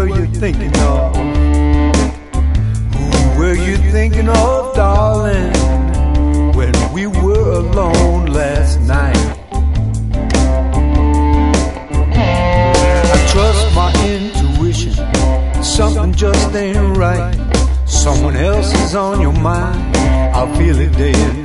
were you thinking of? Who were you thinking of, darling, when we were alone last night? I trust my intuition, something just ain't right. Someone else is on your mind, I feel it day and